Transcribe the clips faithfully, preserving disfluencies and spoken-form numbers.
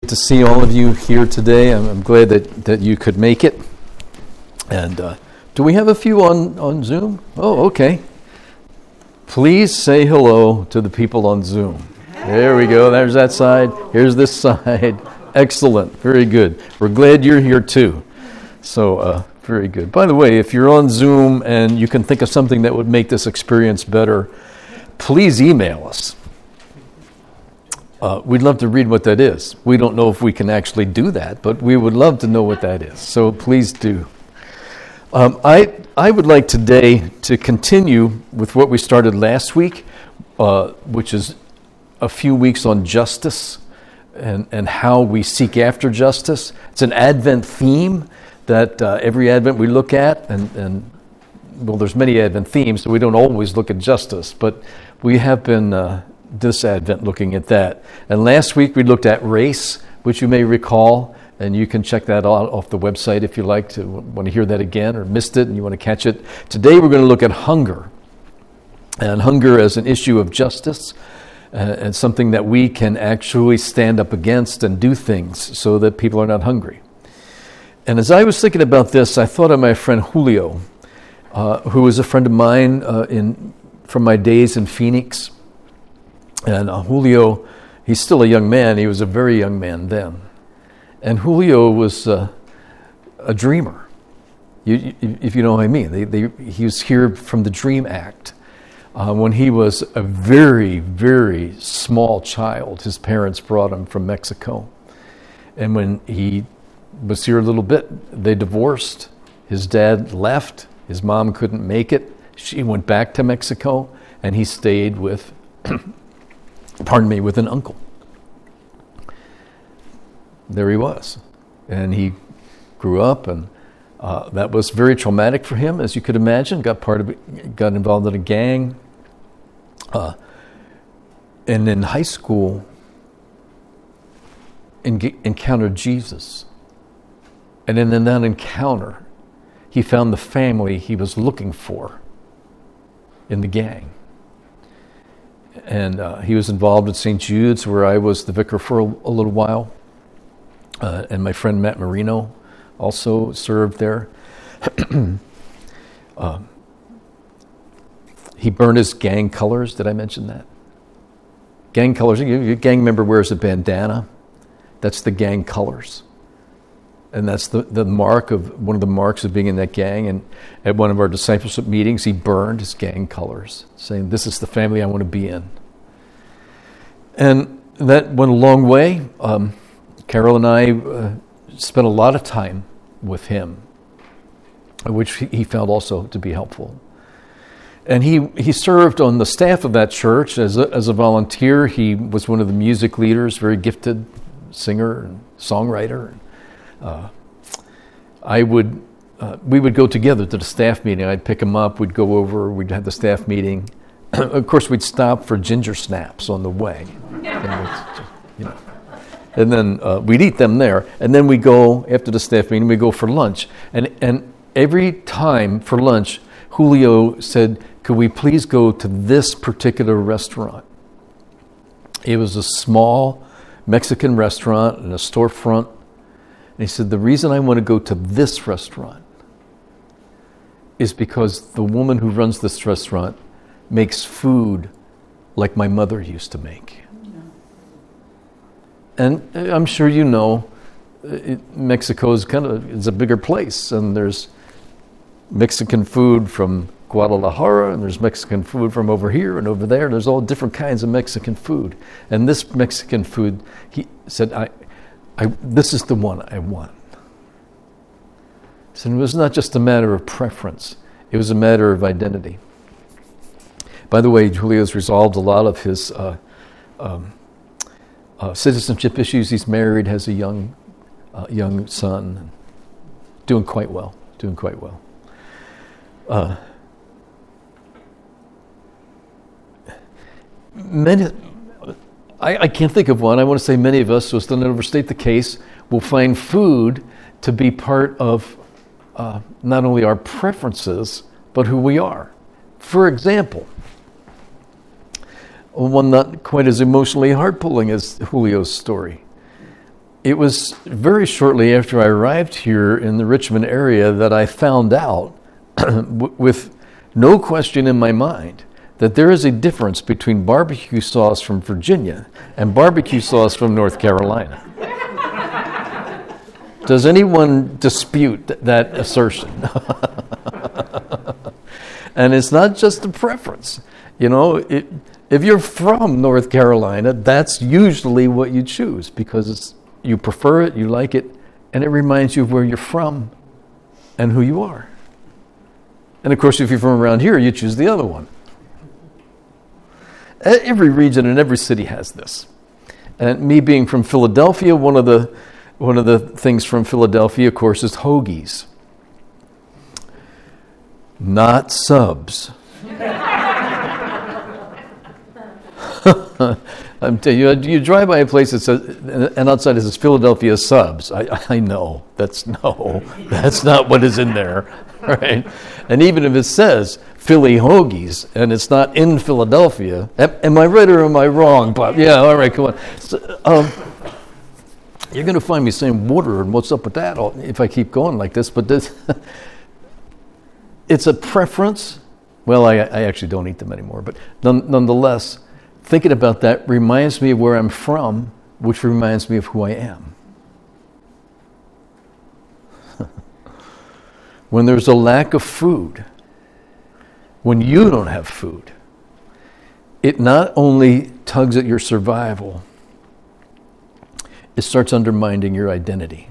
To see all of you here today. I'm, I'm glad that, that you could make it. And uh, do we have a few on, on Zoom? Oh, okay. Please say hello to the people on Zoom. There we go. There's that side. Here's this side. Excellent. Very good. We're glad you're here too. So, uh, very good. By the way, if you're on Zoom and you can think of something that would make this experience better, please email us. Uh, we'd love to read what that is. We don't know if we can actually do that, but we would love to know what that is. So please do. Um, I I would like today to continue with what we started last week, uh, which is a few weeks on justice and, and how we seek after justice. It's an Advent theme that uh, every Advent we look at, and, and well, there's many Advent themes, so we don't always look at justice, but we have been uh, this Advent looking at that. And last week we looked at race, which you may recall, and you can check that out off the website if you like to want to hear that again or missed it and you want to catch it. Today we're going to look at hunger, and hunger as an issue of justice uh, and something that we can actually stand up against and do things so that people are not hungry. And as I was thinking about this, I thought of my friend Julio, uh, who was a friend of mine uh, in from my days in Phoenix. And uh, Julio, he's still a young man. He was a very young man then. And Julio was uh, a dreamer, you, you, if you know what I mean. They, they, he was here from the Dream Act. Uh, when he was a very, very small child, his parents brought him from Mexico. And when he was here a little bit, they divorced. His dad left. His mom couldn't make it. She went back to Mexico, and he stayed with pardon me, with an uncle. There he was. And he grew up, and uh, that was very traumatic for him, as you could imagine. Got part of it, got involved in a gang. Uh, and in high school, en- encountered Jesus. And in that encounter, he found the family he was looking for in the gang. And uh, he was involved at Saint Jude's, where I was the vicar for a, a little while. Uh, and my friend Matt Marino also served there. uh, he burned his gang colors. Did I mention that? Gang colors. Your gang member wears a bandana. That's the gang colors. And that's the, the mark of, one of the marks of being in that gang. And at one of our discipleship meetings, he burned his gang colors, saying, "This is the family I want to be in." And that went a long way. Um, Carol and I uh, spent a lot of time with him, which he found also to be helpful. And he, he served on the staff of that church as a, as a volunteer. He was one of the music leaders, very gifted singer and songwriter. Uh, I would, uh, we would go together to the staff meeting. I'd pick him up. We'd go over. We'd have the staff meeting. Of course, we'd stop for ginger snaps on the way, and, you know. And then uh, we'd eat them there. And then we go after the staff meeting. We go for lunch. And and every time for lunch, Julio said, "Could we please go to this particular restaurant?" It was a small Mexican restaurant in a storefront. And he said, "The reason I want to go to this restaurant is because the woman who runs this restaurant makes food like my mother used to make." Yeah. And I'm sure you know, it, Mexico is kind of is a bigger place, and there's Mexican food from Guadalajara, and there's Mexican food from over here and over there. There's all different kinds of Mexican food. And this Mexican food, he said, I. I, this is the one I want. So it was not just a matter of preference. It was a matter of identity. By the way, Julio's resolved a lot of his uh, um, uh, citizenship issues. He's married, has a young uh, young son. Doing quite well. Doing quite well. Uh, many... I, I can't think of one. I want to say many of us, so as to not overstate the case, will find food to be part of uh, not only our preferences, but who we are. For example, one not quite as emotionally heart-pulling as Julio's story. it was very shortly after I arrived here in the Richmond area that I found out, with no question in my mind, that there is a difference between barbecue sauce from Virginia and barbecue sauce from North Carolina. Does anyone dispute that assertion? And it's not just a preference. You know, it, if you're from North Carolina, that's usually what you choose because it's, you prefer it, you like it, and it reminds you of where you're from and who you are. And of course, if you're from around here, you choose the other one. Every region and every city has this. And me being from Philadelphia, one of the one of the things from Philadelphia, of course, is hoagies. Not subs. I'm telling you, you drive by a place that says, and outside it says Philadelphia subs. I, I know that's no, that's not what is in there, right? And even if it says Philly hoagies and it's not in Philadelphia, am I right or am I wrong, Bob? Yeah, all right, come on. So, um, you're going to find me saying water and what's up with that if I keep going like this, but this, it's a preference. Well, I, I actually don't eat them anymore, but none, nonetheless, thinking about that reminds me of where I'm from, which reminds me of who I am. When there's a lack of food, when you don't have food, it not only tugs at your survival, it starts undermining your identity.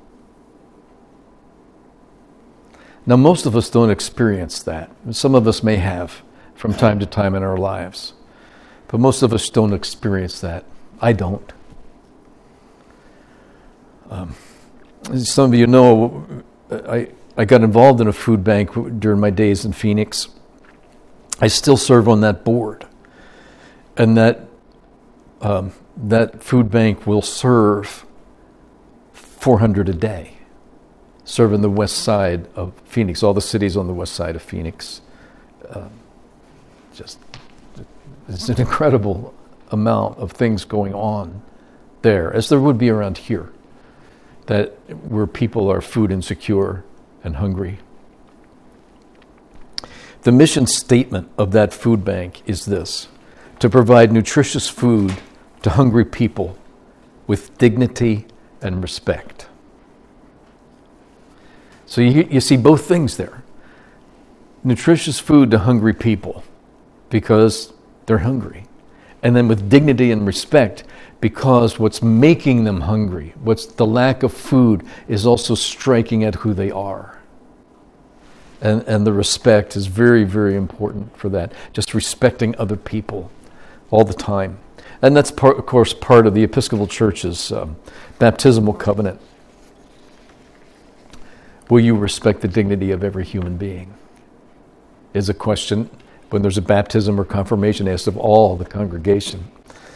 Now, most of us don't experience that. Some of us may have from time to time in our lives. But most of us don't experience that. I don't. Um, as some of you know, I, I got involved in a food bank during my days in Phoenix. I still serve on that board. And that um, that food bank will serve four hundred a day, serving the west side of Phoenix, all the cities on the west side of Phoenix. Uh, just, it's an incredible amount of things going on there, as there would be around here, that where people are food insecure and hungry. The mission statement of that food bank is this: to provide nutritious food to hungry people with dignity and respect. So you, you see both things there. Nutritious food to hungry people because they're hungry. And then with dignity and respect because what's making them hungry, what's the lack of food, is also striking at who they are. And, and the respect is very, very important for that. Just respecting other people all the time. And that's, part, of course, part of the Episcopal Church's um, baptismal covenant. Will you respect the dignity of every human being? Is a question when there's a baptism or confirmation asked of all the congregation.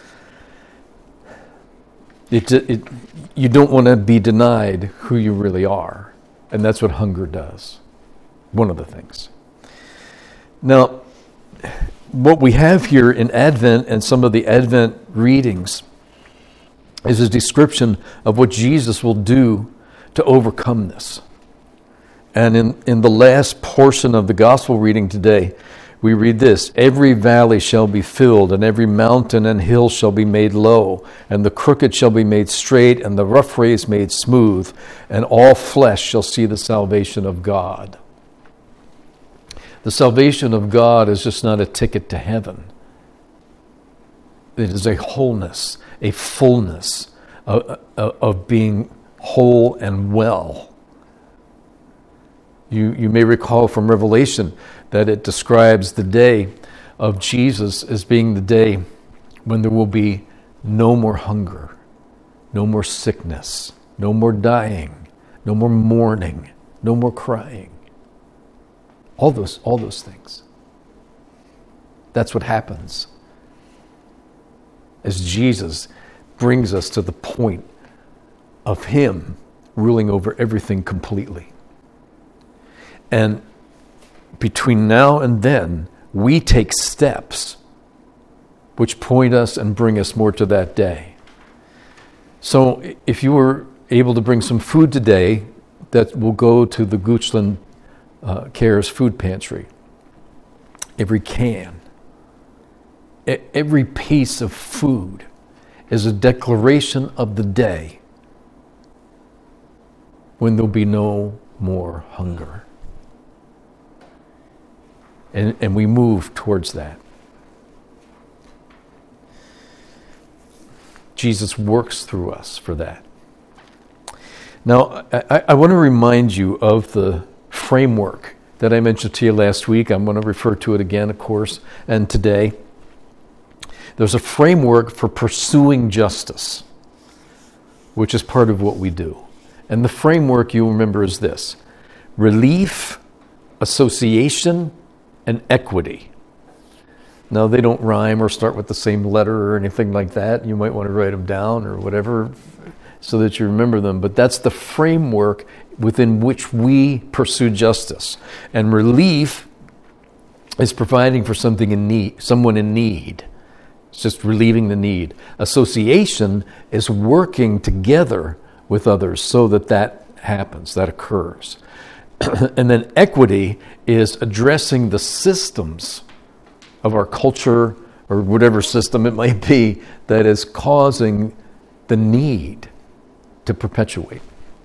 It, it, you don't want to be denied who you really are. And that's what hunger does. One of the things. Now, what we have here in Advent and some of the Advent readings is a description of what Jesus will do to overcome this. And in, in the last portion of the gospel reading today, we read this: every valley shall be filled, and every mountain and hill shall be made low, and the crooked shall be made straight, and the rough ways made smooth, and all flesh shall see the salvation of God. The salvation of God is just not a ticket to heaven. It is a wholeness, a fullness of, of being whole and well. You, you may recall from Revelation that it describes the day of Jesus as being the day when there will be no more hunger, no more sickness, no more dying, no more mourning, no more crying. All those, all those things. That's what happens as Jesus brings us to the point of Him ruling over everything completely. And between now and then, we take steps which point us and bring us more to that day. So if you were able to bring some food today, that will go to the Goochland uh, Cares Food Pantry. Every can, e- every piece of food is a declaration of the day when there'll be no more hunger. And, and we move towards that. Jesus works through us for that. Now, I, I want to remind you of the framework that I mentioned to you last week. I'm going to refer to it again, of course, and today. There's a framework for pursuing justice, which is part of what we do. And the framework, you'll remember, is this: relief, association, and equity. Now, they don't rhyme or start with the same letter or anything like that. You might want to write them down or whatever so that you remember them. But that's the framework within which we pursue justice. And relief is providing for something in need, someone in need. It's just relieving the need. Association is working together with others so that that happens, that occurs. And then equity is addressing the systems of our culture or whatever system it might be that is causing the need to perpetuate.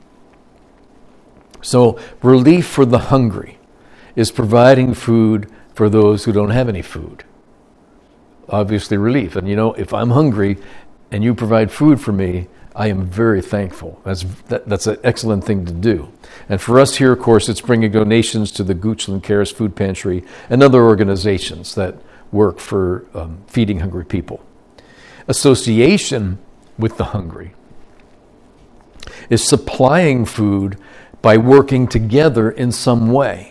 So relief for the hungry is providing food for those who don't have any food. Obviously relief. And you know, if I'm hungry and you provide food for me, I am very thankful. That's that, that's an excellent thing to do. And for us here, of course, it's bringing donations to the Goochland Cares Food Pantry and other organizations that work for um, feeding hungry people. Association with the hungry is supplying food by working together in some way.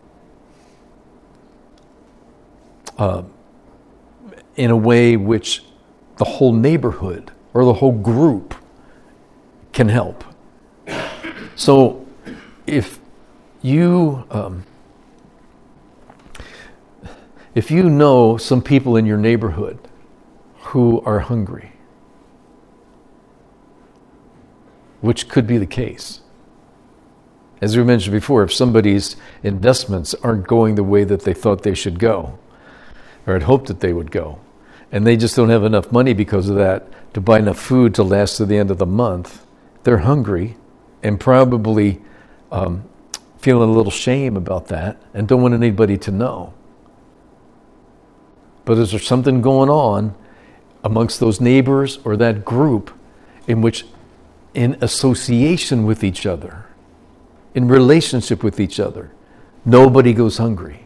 Uh, in a way which the whole neighborhood or the whole group can help. So if you um, if you know some people in your neighborhood who are hungry, which could be the case, as we mentioned before, if somebody's investments aren't going the way that they thought they should go, or had hoped that they would go, and they just don't have enough money because of that to buy enough food to last to the end of the month, they're hungry and probably um, feeling a little shame about that and don't want anybody to know. But is there something going on amongst those neighbors or that group in which, in association with each other, in relationship with each other, nobody goes hungry?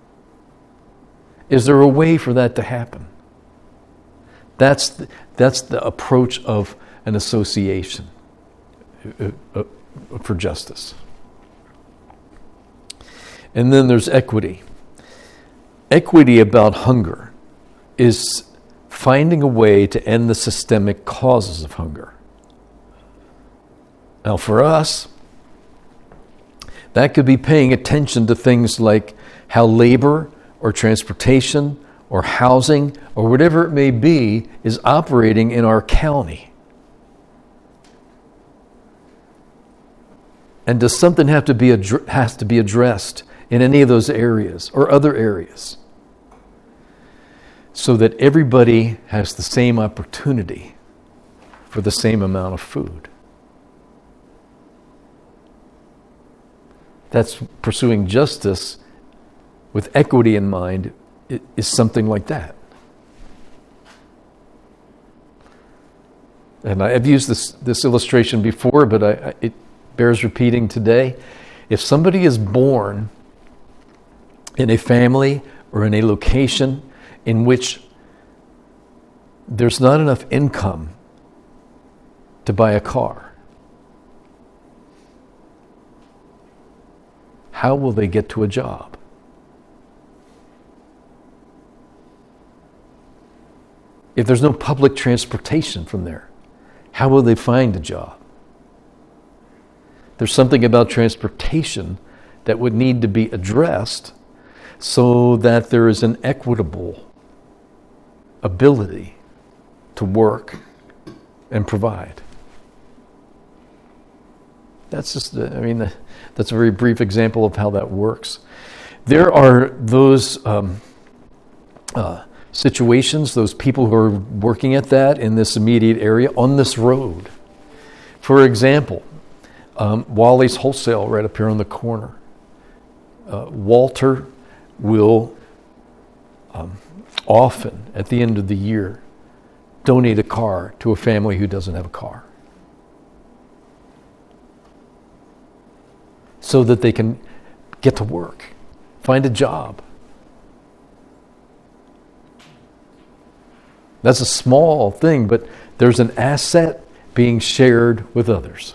Is there a way for that to happen? That's the, that's the approach of an association uh, uh, for justice. And then there's equity. Equity about hunger is finding a way to end the systemic causes of hunger. Now, for us, that could be paying attention to things like how labor or transportation or housing or whatever it may be is operating in our county. And does something have to be ad- has to be addressed in any of those areas or other areas so that everybody has the same opportunity for the same amount of food? That's pursuing justice with equity in mind, is something like that. And I've used this, this illustration before, but I, I, it bears repeating today. If somebody is born in a family or in a location in which there's not enough income to buy a car, how will they get to a job? If there's no public transportation from there, how will they find a job? There's something about transportation that would need to be addressed so that there is an equitable ability to work and provide. That's just, uh, I mean, uh, that's a very brief example of how that works. There are those um, uh, situations, those people who are working at that in this immediate area on this road. For example, um, Wally's Wholesale right up here on the corner. Uh, Walter will um, often, at the end of the year, donate a car to a family who doesn't have a car, so that they can get to work, find a job. That's a small thing, but there's an asset being shared with others.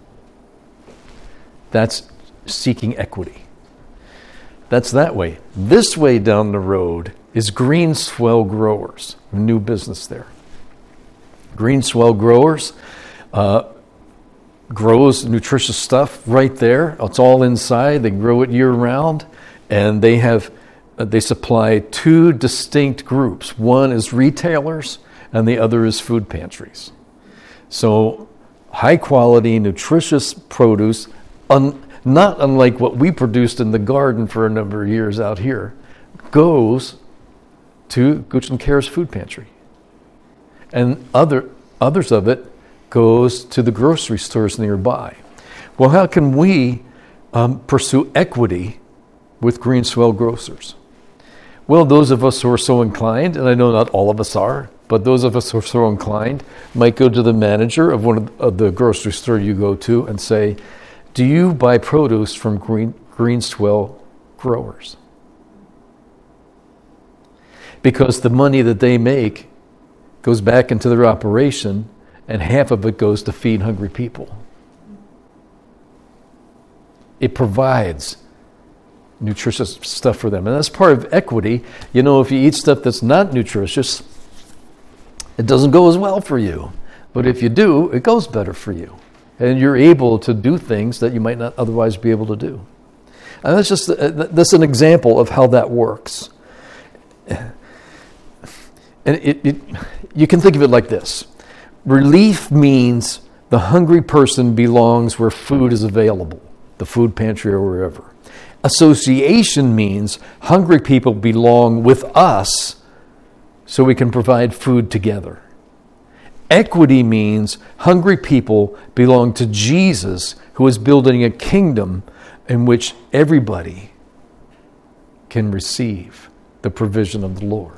That's seeking equity. That's that way. This way down the road is Greenswell Growers, a new business there. Greenswell Growers uh, grows nutritious stuff right there. It's all inside. They grow it year round, and they have uh, they supply two distinct groups. One is retailers, and the other is food pantries. So, high quality, nutritious produce, un, not unlike what we produced in the garden for a number of years out here, goes to Gooch and Care's food pantry, and other others of it goes to the grocery stores nearby. Well, how can we um, pursue equity with Greenswell Grocers? Well, those of us who are so inclined, and I know not all of us are, but those of us who are so inclined might go to the manager of one of, of the grocery store you go to and say, do you buy produce from Green, Greenswell Growers? Because the money that they make goes back into their operation, and half of it goes to feed hungry people. It provides nutritious stuff for them. And that's part of equity. You know, if you eat stuff that's not nutritious, it doesn't go as well for you. But if you do, it goes better for you. And you're able to do things that you might not otherwise be able to do. And that's just that's an example of how that works. And it, it, you can think of it like this. Relief means the hungry person belongs where food is available, the food pantry or wherever. Association means hungry people belong with us so we can provide food together. Equity means hungry people belong to Jesus, who is building a kingdom in which everybody can receive the provision of the Lord.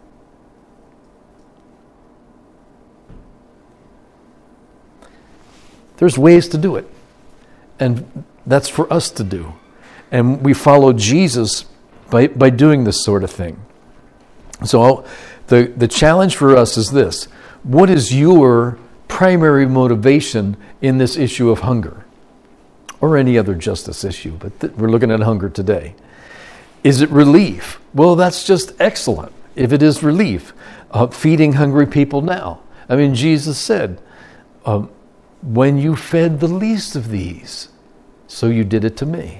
There's ways to do it, and that's for us to do. And we follow Jesus by, by doing this sort of thing. So the, the challenge for us is this. What is your primary motivation in this issue of hunger? Or any other justice issue, but th- we're looking at hunger today. Is it relief? Well, that's just excellent. If it is relief, uh, feeding hungry people now. I mean, Jesus said, um, when you fed the least of these, so you did it to me.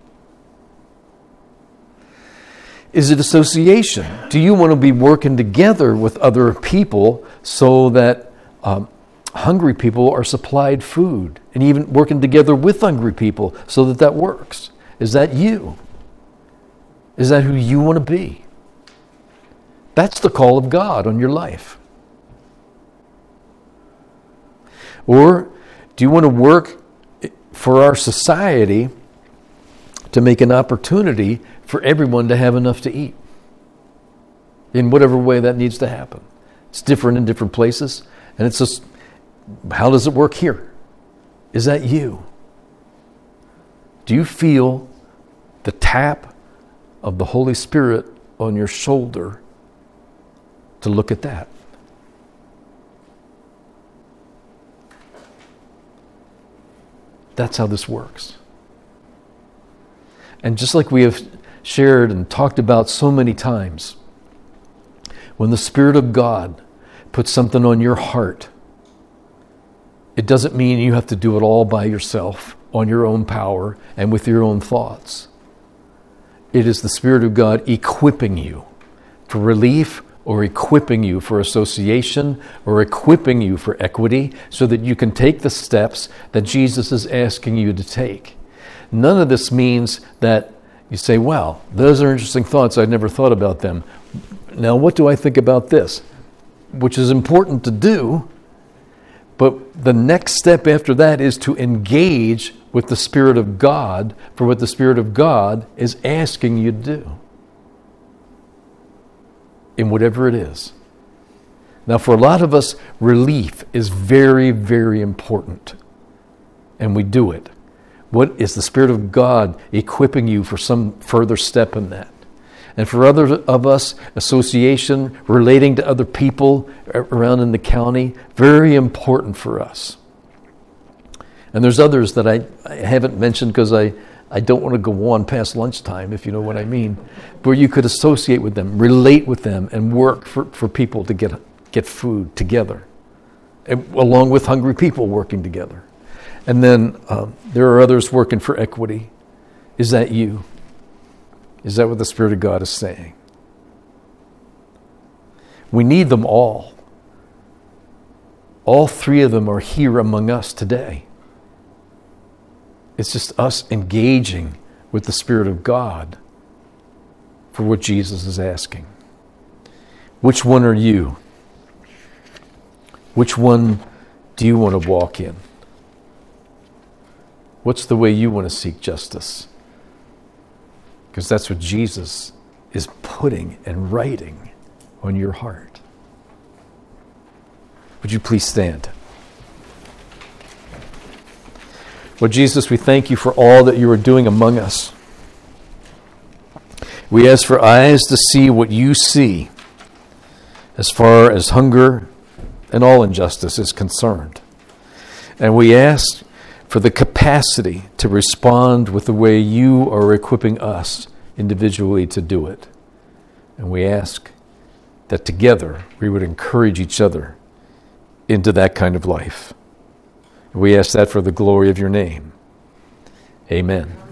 Is it association? Do you want to be working together with other people so that um, hungry people are supplied food, and even working together with hungry people so that that works? Is that you? Is that who you want to be? That's the call of God on your life. Or do you want to work for our society to make an opportunity for everyone to have enough to eat? In whatever way that needs to happen. It's different in different places. And it's just, how does it work here? Is that you? Do you feel the tap of the Holy Spirit on your shoulder to look at that? That's how this works. And just like we have shared and talked about so many times, when the Spirit of God puts something on your heart, it doesn't mean you have to do it all by yourself, on your own power, and with your own thoughts. It is the Spirit of God equipping you for relief or equipping you for association or equipping you for equity so that you can take the steps that Jesus is asking you to take. None of this means that you say, wow, those are interesting thoughts. I'd never thought about them. Now, what do I think about this? Which is important to do, but the next step after that is to engage with the Spirit of God for what the Spirit of God is asking you to do, in whatever it is. Now, for a lot of us, relief is very, very important, and we do it. What is the Spirit of God equipping you for some further step in that? And for others of us, association, relating to other people around in the county, very important for us. And there's others that I, I haven't mentioned because I, I don't want to go on past lunchtime, if you know what I mean, where you could associate with them, relate with them, and work for, for people to get, get food together, along with hungry people working together. And then um, there are others working for equity. Is that you? Is that what the Spirit of God is saying? We need them all. All three of them are here among us today. It's just us engaging with the Spirit of God for what Jesus is asking. Which one are you? Which one do you want to walk in? What's the way you want to seek justice? Because that's what Jesus is putting and writing on your heart. Would you please stand? Lord Jesus, we thank you for all that you are doing among us. We ask for eyes to see what you see as far as hunger and all injustice is concerned. And we ask for the capacity to respond with the way you are equipping us individually to do it. And we ask that together we would encourage each other into that kind of life. We ask that for the glory of your name. Amen.